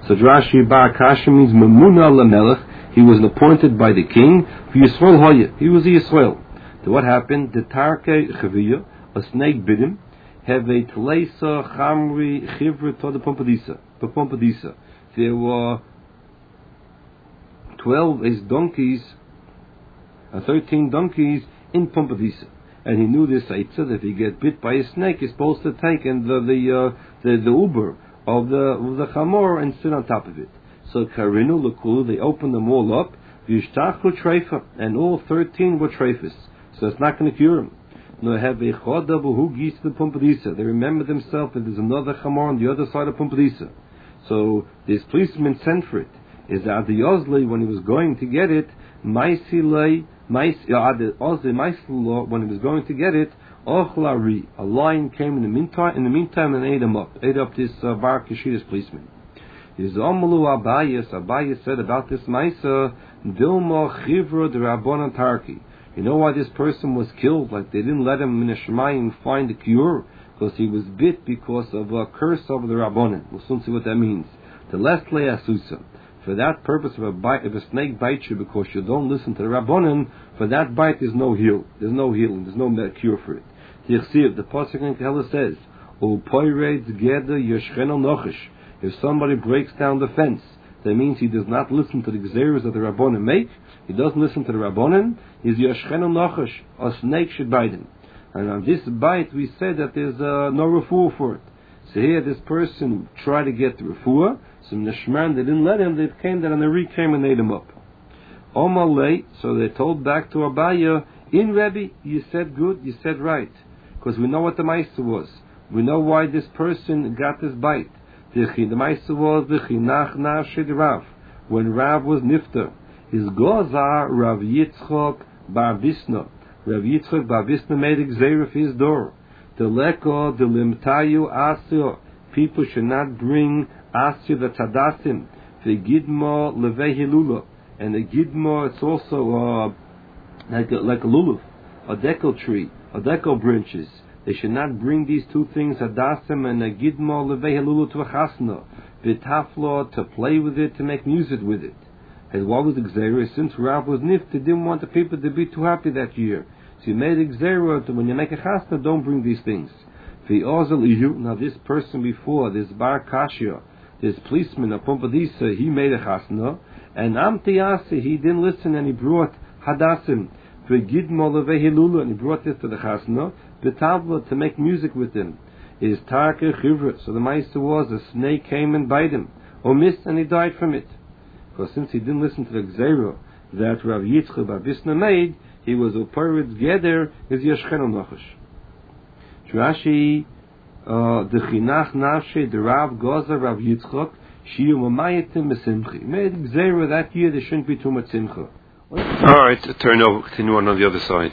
So Rashi Bar Kasha means Memuna Lamelech. He was appointed by the king. Yisrael Hoya. He was a Yisrael. So what happened? The Tarke Chaviyah, a snake bit him. Have a Tleisa Chamri Chivra to the Pompadisa. There were 12 donkeys, 13 donkeys in Pompadisa. And he knew this Eitzah, that if he get bit by a snake, he's supposed to take and the uber of the chamor and sit on top of it. So Karinu Lakulu, they opened them all up, Vishtachu Treifa, and all 13 were treifas. So it's not going to cure him. No, have a chodabu who geese the Pompadisa. They remember themselves that there's another chamor on the other side of Pompadisa. So this policeman sent for it. Is that the Ozli, when he was going to get it, Maisilei, when he was going to get it, Ochlari, a lion came in the meantime and ate up this Bar Keshidas policeman. Is Amalu Abayas said about this Maisa, Dilma Chivra de Rabbanan Tarki. You know why this person was killed? Like they didn't let him in a Shemayim find a cure? Because he was bit because of a curse over the Rabbanan. We'll soon see what that means. The last lay Asusa. For that purpose of a snake bites you because you don't listen to the Rabbanan, for that bite there's no heal. There's no healing. There's no cure for it. The Pasuk in Kehela says, if somebody breaks down the fence, that means he does not listen to the gzeros that the Rabbanan make. He doesn't listen to the Rabbanan. Is Yashchenu Nochash. A snake should bite him. And on this bite we said that there's no refuah for it. So here this person tried to get the refuah. So Nishman, they didn't let him. They came there and they came and ate him up. Omalei, so they told back to Abaya, in Rebbe, you said good, you said right. Because we know what the Maisa was. We know why this person got this bite. The Maisa was the Chinach Nashid Rav. When Rav was Nifter, his Gozar Rav Yitzchok Bar Visna. Rav Yitzchok Bar Visna made a gzeira for his door. The Leko, the Limtayu Asio. People should not bring Asio the Tadasim. The Gidmo Levehilula. And the Gidmo, it's also like a lulav, a decal tree, a decal branches. They should not bring these two things, Hadasim and a Gidmo Levehilula, to a Chasna. Vitaflo, to play with it, to make music with it. And what was the Gzeira? Since Rav was Nift, they didn't want the people to be too happy that year. So he made a Gzeira, when you make a Chasna, don't bring these things. Now this person before, this Bar Kashia, this policeman of Pompadisa, he made a Chasna, and Amtiyasi, he didn't listen and he brought Hadasim, and he brought this to the Chasna, the Tavla, to make music with him. Is Tarke Chivra. So the Meister was, a snake came and bite him, or missed, and he died from it. Because since he didn't listen to the Gzeira that Rav Yitzchak Bar Visna made, he was Uparitz Geder, is Yashchenu Nochash. Rashi, the Chinach Nafshe, the Rav Goza, Rav Yitzchak, Shiyu Mamayetim Mesimchi. Made Gzeira that year, there shouldn't be too much Simcha. Alright, continue on the other side.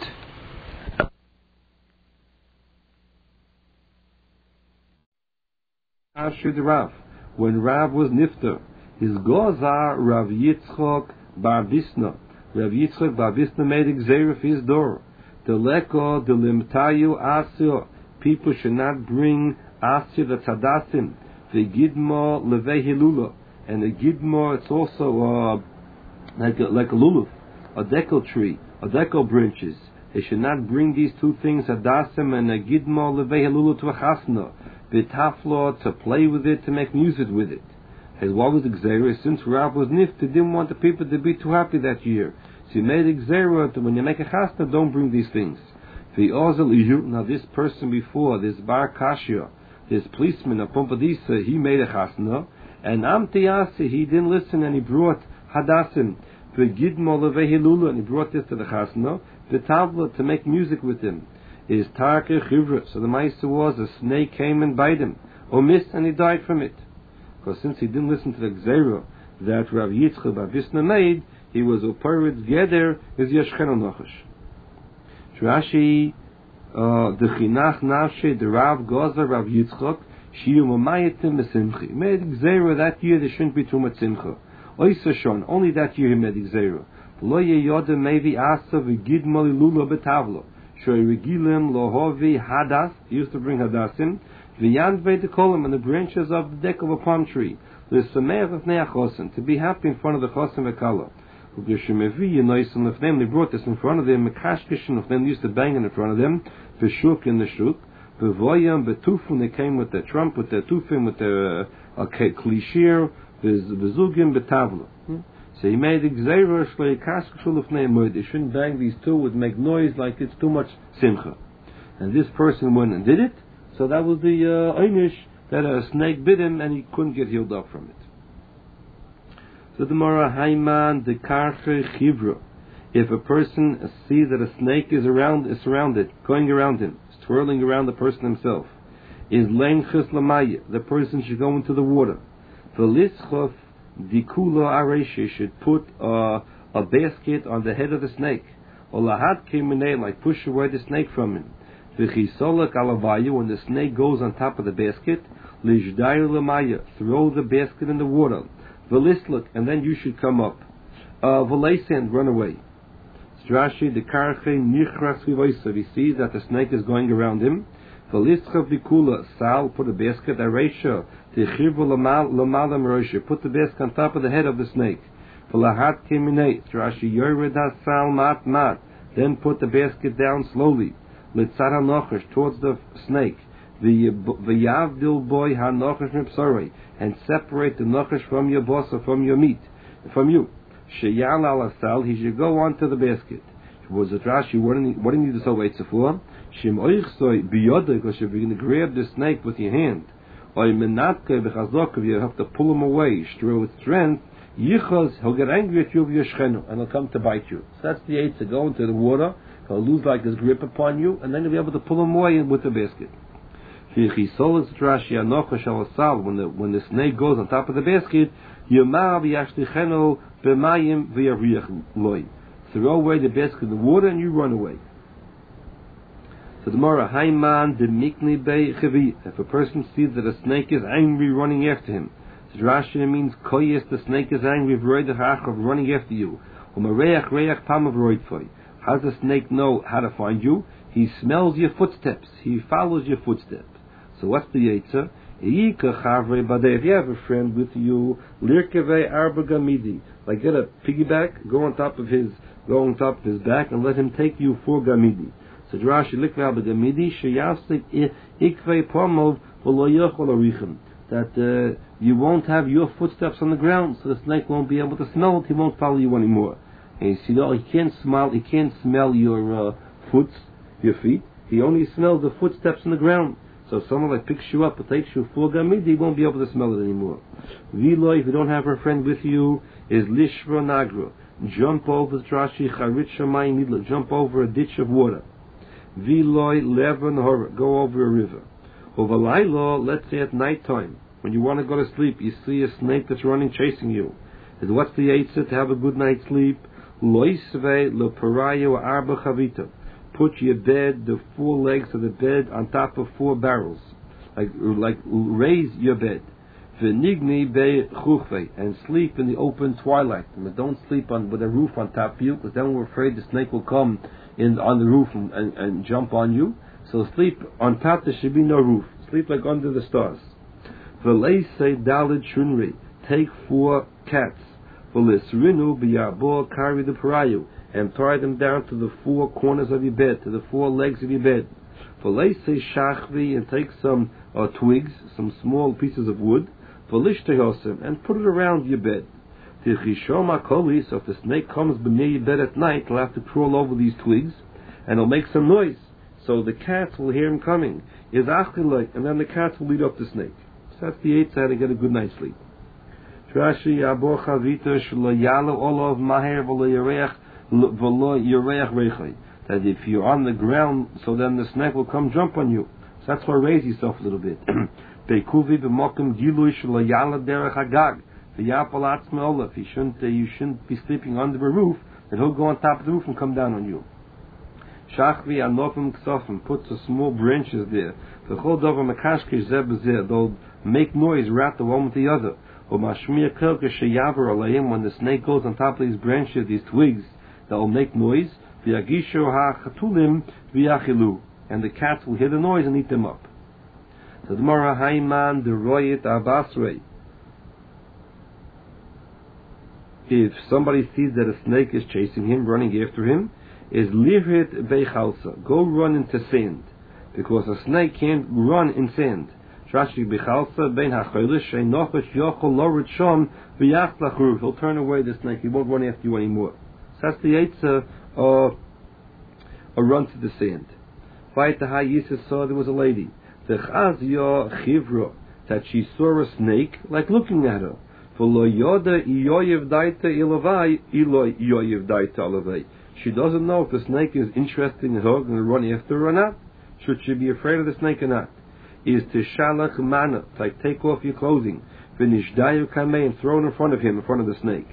The Rav. When Rav was Nifter, his Gozar, Rav Yitzchak Bar Visna. Rav Yitzchak Bar Visna made a Gzeira for his door. The Leko, the Limtayu Asio. People should not bring Asio the Tadasim. The Gidmo Levehilula. And the Gidmo, it's also like a lulav, a decal tree, a decal branches. They should not bring these two things, Hadasim and a Gidmo Levehilula, to a Chasna. Vitaflo, to play with it, to make music with it. And what was the Gzeira? Since Rav was Nift, they didn't want the people to be too happy that year. So he made a Gzeira, when you make a Chasna, don't bring these things. Now this person before, this Bar Kashia, this policeman of Pompadisa, he made a Chasna, and Amtiyasi, he didn't listen and he brought Hadasim, Gidmo Levehilula, and he brought this to the Chasna, the Tavla, to make music with him. Is Tarke Chivra. So the Meister was, a snake came and bite him, or missed, and he died from it. Because since he didn't listen to the Gzeira that Rav Yitzchak Bar Visna made, he was Uparitz Geder, is Yashchenu Nochash. Rashi, the Chinach Nafshe, the Rav Goza, Rav Yitzchak, Shiyu Mamayetim Mesimchi. Made Gzeira that year, there shouldn't be too much Simcha. Oysa Shon, only that year he made Gzeira. Lo Yeyoda Mevi Asa V'Gidmo Lula Betavlo. Shoy Regilim Lohovi Hadas, he used to bring Hadasim, V'Yanvei Dekolim, and the branches of the deck of a palm tree. To be happy in front of the chosim v'kala. They brought this in front of them, they used to bang in front of them, v'shuk in the shuk, v'voyam v'tufim, they came with their trump, with their tufim, with their klishir, v'zugim v'tavla. So he made gzeira shlei kaskashul ufnei moed. They shouldn't bang these two, would make noise like it's too much simcha. And this person went and did it, so that was the einish that a snake bit him and he couldn't get healed up from it. So the Mara Haiman the Karche Chivra. If a person sees that a snake is surrounded, going around him, swirling around the person himself, is Lenchus Lamaya, the person should go into the water. V'lischov dikula areshi, should put a basket on the head of the snake. Or lahat kiminei, like push away the snake from him. V'chisolak alavayu, when the snake goes on top of the basket, Lishdayu Lamaya, throw the basket in the water. V'lisluk, and then you should come up. V'leisen, run away. Rashi, the karche nichras v'voisav, he sees that the snake is going around him. V'lischa v'kula, sal, put a basket, areisha, t'chirvu l'malam roisha, put the basket on top of the head of the snake. V'lahat keminei, Rashi, yored sal mat, then put the basket down slowly. Litzar ha'nochash, towards the snake. V'yavdil boy ha'nochash mipsorei, and separate the nochash from your boss or from your meat, from you. Sheyal al asal, he should go onto the basket. Was it Rashi? What do you need to say wait for? Shem oichsoi biyoda, because you're going to grab the snake with your hand. Oy menatke v'chazok, you have to pull him away, with strength. Yichos, he'll get angry at you with your shchenu, and he'll come to bite you. So that's the eight to go into the water. He'll lose like his grip upon you, and then you'll be able to pull him away with the basket. When the snake goes on top of the basket, throw away the basket in the water and you run away. So the Mara Haiman the Mikni Bei Chavi. If a person sees that a snake is angry running after him, so Rashi means koyes, the snake is angry running after you. How does the snake know how to find you? He smells your footsteps. He follows your footsteps. So what's the Yetzer? If you have a friend with you, lirkevei arba gamidi, like get a piggyback, go on top of his back, and let him take you for gamidi. So Rashi likvei arba gamidi sheyaslik ikvei pomov v'lo yochol arichem, that you won't have your footsteps on the ground, so the snake won't be able to smell it. He won't follow you anymore. And you see, no, he can't smell your feet. He only smells the footsteps on the ground. So if someone like picks you up and takes you full gamidi, he won't be able to smell it anymore. V'loi, if you don't have a friend with you, is lishra nagra. Jump over Rashi charit shamayim midla. Jump over a ditch of water. V'loi levan hora. Go over a river. Overlaylo, let's say at night time, when you want to go to sleep, you see a snake that's running, chasing you. And what's the eitzah to have a good night's sleep? Loisve leparayo arba chavita. Put your bed, the 4 legs of the bed, on top of 4 barrels. Like raise your bed. V'nigni be chuchve, and sleep in the open twilight. And don't sleep with a roof on top of you, because then we're afraid the snake will come on the roof and jump on you. So sleep on top, there should be no roof. Sleep like under the stars. V'leisei dalid shunri, take 4 cats. V'lisrinu b'yabo, carry the parayu, and tie them down to the 4 corners of your bed, to the 4 legs of your bed. V'leisei shachvi, and take some twigs, some small pieces of wood, v'lishtehosem, and put it around your bed. Tichishoma koli, so if the snake comes near your bed at night, he'll have to crawl over these twigs, and he'll make some noise. So the cats will hear him coming. Is achiloi, and then the cats will lead up the snake. So that's the eitzah to get a good night's sleep. Rashi abor chavita shlo yalo olav maher v'lo yoreach reichai. That if you're on the ground, so then the snake will come jump on you. So that's why raise yourself a little bit. Beikuvi b'mokim gilui shlo yalo derech hagag v'yapol atzme olav. You shouldn't be sleeping under a roof, and he'll go on top of the roof and come down on you. Shachvi anofim ksofim, puts the small branches there. V'chol dover makashke zeh b'zeh, they'll make noise, rat the one with the other. When the snake goes on top of these branches, these twigs, that will make noise, and the cats will hear the noise and eat them up. So the Mara Haiman the Royet Abasrei. if somebody sees that a snake is chasing him, running after him, is livrit bechalsa, go run into sand, because a snake can't run in sand. Trashi bechalsa ben hacholish sheinochash yochol lorit shom v'yachlach. He'll turn away the snake. He won't run after you anymore. So that's the Eitzah, a run to the sand. Fight the high Yisus saw there was a lady. The chazya chivra, that she saw a snake, like looking at her. She doesn't know if the snake is interested in her and run after her or not. Should she be afraid of the snake or not? Is to shalach mana, like take off your clothing, v'nishdayu kamei, and throw it in front of him, in front of the snake.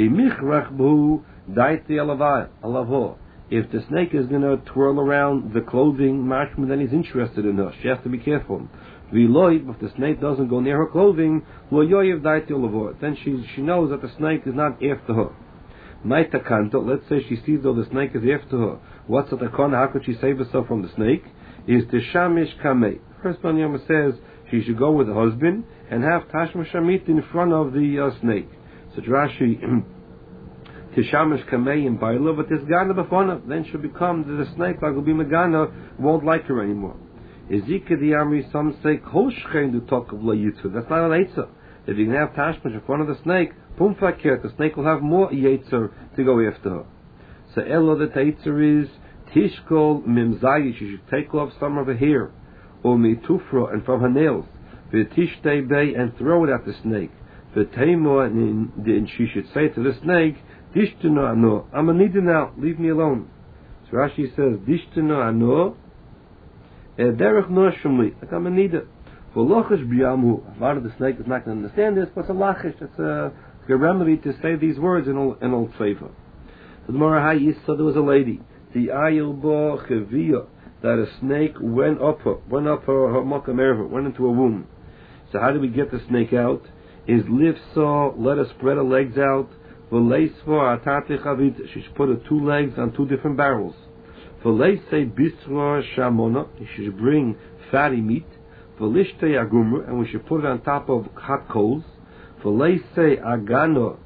If the snake is going to twirl around the clothing, mashma, then he's interested in her. She has to be careful. If the snake doesn't go near her clothing, then she knows that the snake is not after her. Let's say she sees though the snake is after her. What's the takana? How could she save herself from the snake? Is to shamish kamei. First one Yama says she should go with the husband and have tashma shamit in front of the snake. So Rashi tishamish kamei and baila, but this gana b'fana, then she'll become the snake like will be megana, won't like her anymore. Ezika the Amri, some say kol shchein do talk of la yitzur. That's not an eitzah. If you can have tashmish in front of the snake, pum fakir, the snake will have more yitzur to go after her. So elo the eitzur is tishkol mimzayi. She should take off some of her hair, or mitufra, and from her nails, v'tishtei bay, and throw it at the snake. V'teimo, and she should say to the snake, dishtana ano, I'm a nida now, leave me alone. So Rashi says, dishtana ano, derech no shumli, like I'm a nida. For lochish biyamu, a lot of the snake is not going to understand this, but it's a lachish, it's a remedy to say these words in old favor. So the Morahai Yissa, there was a lady, the ayil bo cheviyah, that a snake went up her makam, went into a womb. So how do we get the snake out? Is lifsa, let her spread her legs out. V'leisva atati chavit, she should put her two legs on two different barrels. V'leisei bisra shamona, she should bring fatty meat. V'lishtei agumra, and we should put it on top of hot coals. V'leisei agano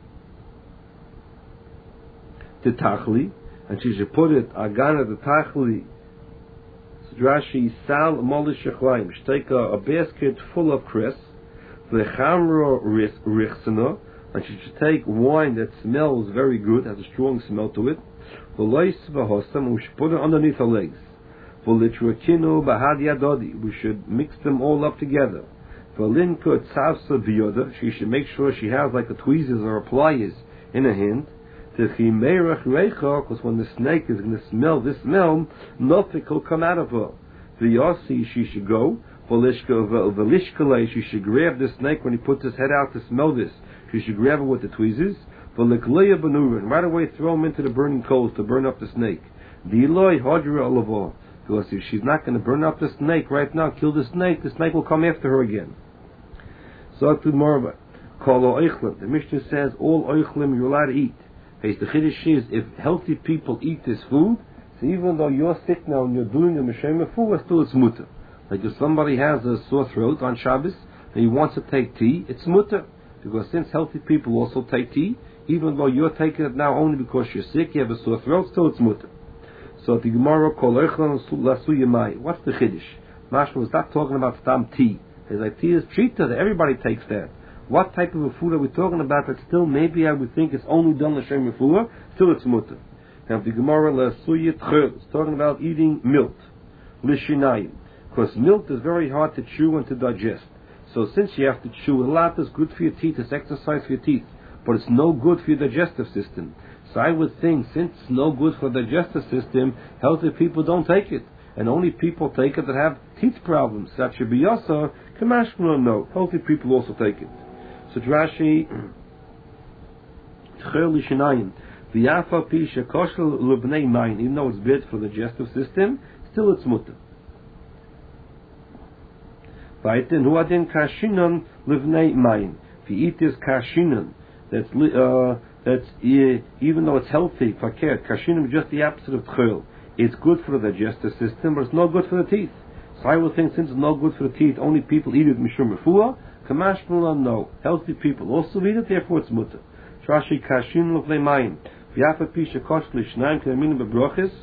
titachli, and she should put it agana titachli. Rashi sal molish shechlayim. She take a basket full of cress. V'chamro richsena, and she should take wine that smells very good, has a strong smell to it. V'lois v'hosam, we should put it underneath her legs. V'litrakinu b'had yadodi, we should mix them all up together. V'linko tzavsa biyoda, she should make sure she has like the tweezers or pliers in her hand. Because when the snake is going to smell this smell, nothing will come out of her. V'yasi, she should go. V'lishkale, she should grab the snake when he puts his head out to smell this. She should grab it with the tweezers. V'likleya benurin, right away throw him into the burning coals to burn up the snake. V'iloi hodra alavah, because if she's not going to burn up the snake right now, kill the snake will come after her again. So to Morva, kol oichlim, the Mishnah says all oichlim you're allowed to eat. The chiddush is, if healthy people eat this food, so even though you're sick now and you're doing a meshema food, still it's mutter. Like if somebody has a sore throat on Shabbos and he wants to take tea, it's mutter. Because since healthy people also take tea, even though you're taking it now only because you're sick, you have a sore throat, still it's mutter. So the Gemara kol echlan lasu yemai. What's the chiddush? Mashma was not talking about stam tea. It's like tea is treated, everybody takes that. What type of a food are we talking about that still maybe I would think it's only done l'shem refuah, still it's mutter. Now the Gemara l'suyit chel is talking about eating milk, l'shinayim, because milk is very hard to chew and to digest. So since you have to chew a lot, it's good for your teeth, it's exercise for your teeth, but it's no good for your digestive system. So I would think since it's no good for the digestive system, healthy people don't take it, and only people take it that have teeth problems. That should be yasa, kamashma no, healthy people also take it. So Rashi, Tchel Lishinayim, V'yafa pi shekoshel lebnei mayin, even though it's bad for the digestive system, still it's mutter. V'aitin huadin kashinon lebnei mayin. If you eat this kashinon, that's even though it's healthy, fakir, kashinon is just the opposite of tchel. It's good for the digestive system, but it's no good for the teeth. So I would think since it's no good for the teeth, only people eat it mishum refuah. Kamash no, healthy people also eat it, therefore it's mutter. Rashi kashin lufnei mayim. V'yafa pisha kosh l'shnaim k'aminim b'brochis.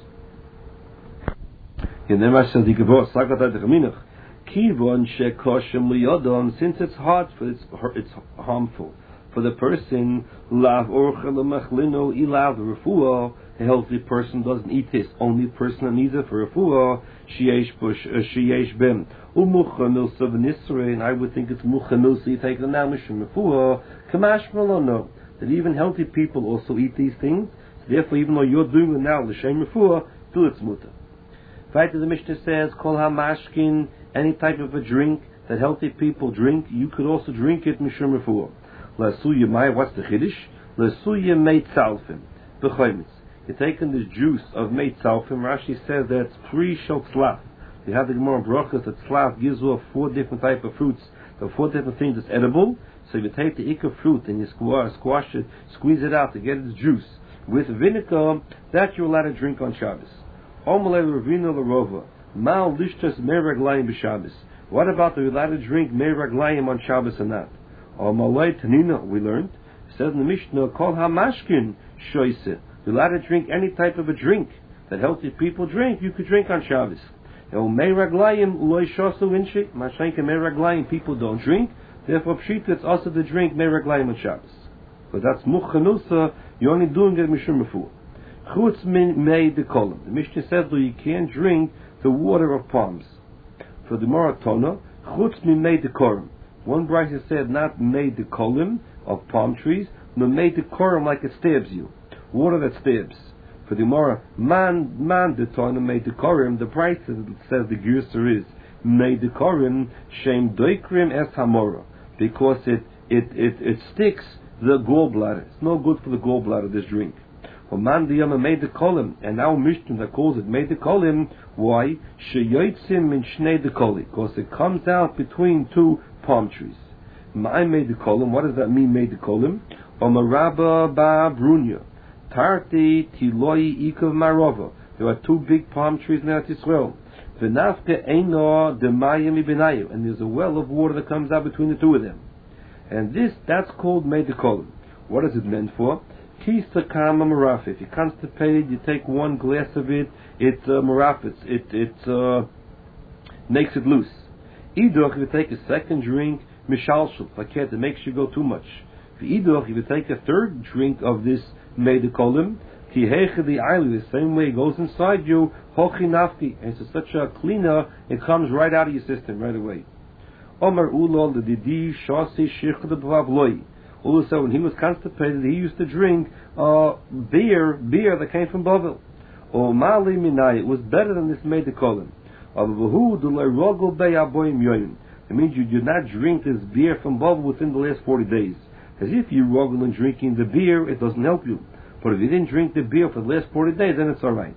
And then Rashi says, the Gevurah sagat ha'dechminach. Kivon shekoshem liyodon, since it's hard, it's harmful for the person. Lav orcha l'machlino ilav refuah. A healthy person doesn't eat this. Only person that needs it for refuah. Sheyesh bim. Umuchanilsa v'nisrei. And I would think it's muchanilsa. You take them now mishum refuah. Kamash malono. That even healthy people also eat these things. So therefore, even though you're doing it now l'shem refuah, do it's muta. Right, the Mishnah says, Kol ha-mashkin, any type of a drink that healthy people drink, you could also drink it mishum refuah. L'asuya mai, what's the chiddush? L'asuya mei tzalfim, b'choymitz. You're taking this juice of mei tzalfim. Rashi says that's pre-shel tzlaf. You have the Gemara brachas that tzlaf gives off 4 different type of fruits, the 4 different things that's edible. So you take the ikar fruit and you squash it, squeeze it out to get its juice with vinegar. That you're allowed to drink on Shabbos. What about the allowed to drink mei raglayim on Shabbos and not? We learned, it says in the Mishnah, Kol ha-mashkin shoyse. You're allowed to drink any type of a drink that healthy people drink, you could drink on Shabbos. Mei raglayim loy shosu inshi, mashenke mei raglayim people don't drink, therefore pshita it's also to drink mei raglayim on Shabbos. But that's muchanusa, you're only doing it mishum refuah. Chutz min mei dekolim. The Mishnah says though you can't drink the water of palms. For the Maratona, chutz min mei dekorim. One brayta said not mei dekolim of palm trees, but mei dekorim like it stabs you. Water that stabs. For the Gemara, man detona mei dekorim. The brayta says the Gerser is mei dekorim shem doikrim es hamora, because it sticks the gallbladder. It's no good for the gallbladder. This drink. Man diyama made the kolim, and now Mishnah that calls it made the kolim. Why? Sheyotzim min shnei de koli, because it comes out between 2 palm trees. I made the kolim. What does that mean? Made the kolim. Omaraba ba brunya, tarti tiloi ikav marova. There are 2 big palm trees in Eretz Yisrael. V'nafke eino demayim ibenayu, and there's a well of water that comes out between the 2 of them. And that's called made the kolim. What is it meant for? Kisa kama maraf. If you're constipated, you take 1 glass of it. It marafits. It makes it loose. Idoch, if you take a second drink, mishalshul, it makes you go too much. Idoch, if you take a third drink of this medekolim, kiheche the island, the same way it goes inside you, hochi nafti, and it's such a cleaner, it comes right out of your system right away. Omar ulol the didi shasi shich the bavloi. Also, when he was constipated, he used to drink beer that came from Bavel. Or Mali Minai, it was better than this made the kolim. It means you do not drink this beer from Bavel within the last 40 days. As if you rogel in drinking the beer, it doesn't help you. But if you didn't drink the beer for the last 40 days, then it's alright.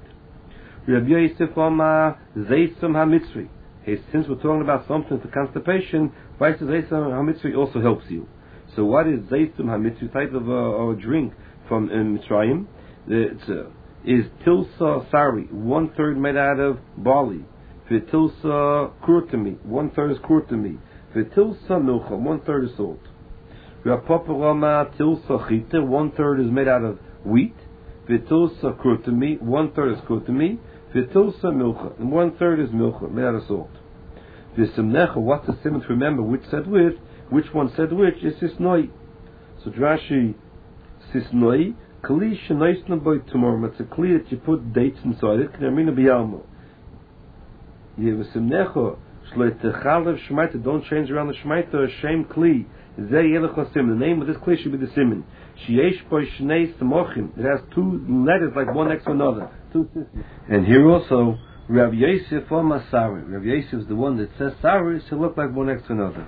Since we're talking about something for constipation, Zaytum HaMitzri also helps you. So what is Zaytum HaMitzri, type of a drink from Mitzrayim? Is Tilsa Sari, 1/3 made out of barley. V'Tilsa Kurtami, 1/3 is Kurtami. V'Tilsa Milcha, 1/3 is salt. V'Apoparama Tilsa Chita, 1/3 is made out of wheat. V'Tilsa Kurtami, 1/3 is Kurtami. V'Tilsa Milcha, and 1/3 is Milcha, made out of salt. V'Simnecha, what's the simon to remember which said which one said which? Is Sisnoi. So Drashi, Sisnoi, Kli Shenoisna Boy tomorrow. It's a kli that you put dates inside it. K'nermina b'yalmo. Yevasimnecha Shloit Techalev Shmaita. Don't change around the Shmaita. Shem Kli. Zeh Yelech Hasim. The name of this kli should be the simon. Sheyesh Boy Shnei Samochim. It has 2 letters like one next to another. 2 systems. And here also, Rav Yosef or Masari. Rav Yosef is the one that says Sari should look like one next to another.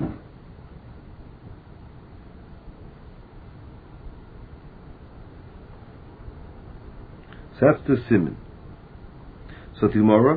So that's the simon. So tomorrow,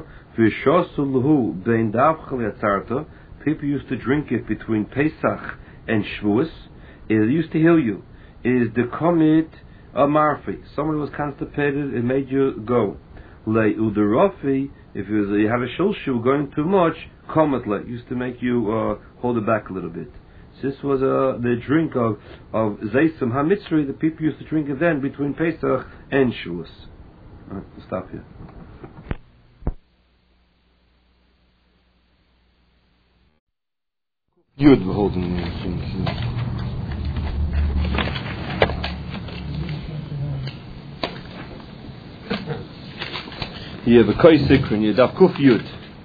people used to drink it between Pesach and Shavuos. It used to heal you. It is the komit amarfi. Someone was constipated, it made you go. Le uderofi, if you have a shulshu going too much, komet le, used to make you hold it back a little bit. This was the drink of Zeisam HaMitzri. The people used to drink it then between Pesach and Shavuos. We'll stop here. Yud beholding here the Koi Sikrin, you have Kuf Yud.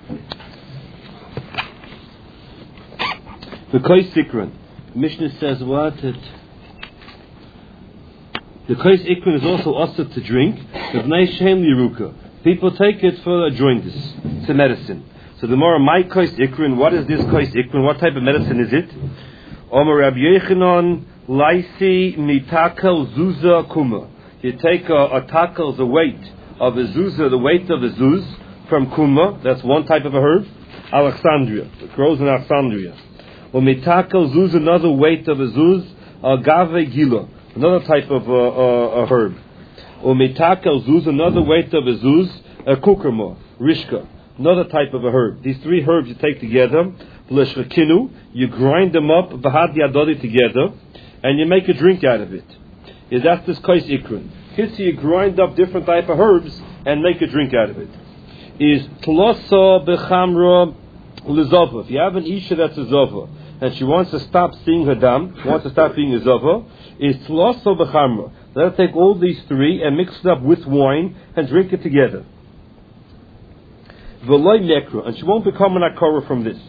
The Koi Sikrin. Mishnah says what? The Koi Sikrin is also also to drink. People take it for a jaundice. It's a medicine. So the more my Koi Sikrin, what is this Koi Sikrin? What type of medicine is it? Omer Rabbi Yechanan Laisi Mitakel Zuza Kuma. You take a takel, the weight of a zuzah, the weight of a zuz from kuma. That's one type of a herb. Alexandria. It grows in Alexandria. Or mitakel zuz, another weight of a zuz. Agave gila, another type of a herb. Or mitakel zuz, another weight of a zuz. A kukurma, rishka, another type of a herb. These three herbs you take together. L'shrekinu, you grind them up, bahad yadodi together, and you make a drink out of it. That's this kais ikrin. Here you grind up different type of herbs and make a drink out of it. Is tlosa bechamra lezova. If you have an isha that's a zova and she wants to stop seeing her dam, wants to stop being a zova, is tlosa bechamra. Let her take all these three and mix it up with wine and drink it together. V'loy nekra, and she won't become an akara from this.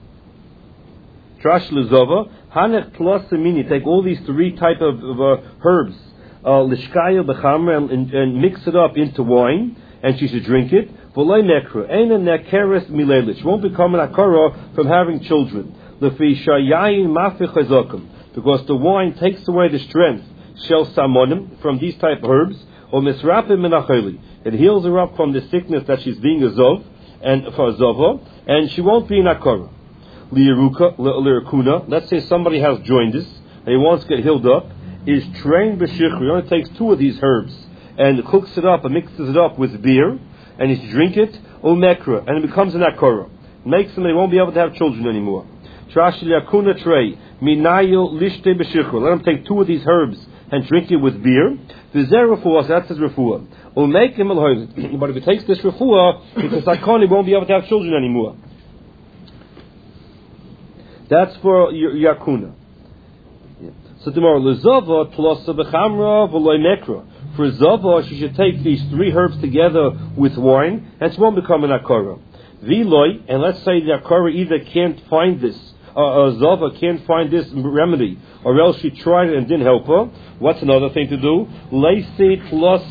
Trash lezova hanech tlosa mini. Take all these three type of herbs. Lishkaya b'chamra and mix it up into wine, and she should drink it. V'loy nekra, ein a nekeres milelit. She won't become an akara from having children. Lefi shayayin mafich hazokim, because the wine takes away the strength shel samonim from these type of herbs. Or misrapim minacheli, it heals her up from the sickness that she's being a zov and for a zova, and she won't be an akara. Lirakuna. Let's say somebody has jaundice and he wants to get healed up. Is trained b'shichri. He only takes two of these herbs and cooks it up and mixes it up with beer, and he drink it, umekra, and it becomes an akara. Makes them, they won't be able to have children anymore. Trash liakuna trei minayo lishte b'shichri. Let him take two of these herbs and drink it with beer. V'zer refuah, that's his refuah. Umek him al. But if he takes this refuah, because sakon, he won't be able to have children anymore. That's for yakuna. So tomorrow, lezava tlosa bechamra v'loy nekra. For zava, she should take these three herbs together with wine, and she won't become an akara. V'loy, and let's say the akara either can't find this, zava can't find this remedy, or else she tried it and didn't help her. What's another thing to do? Leisi tlosa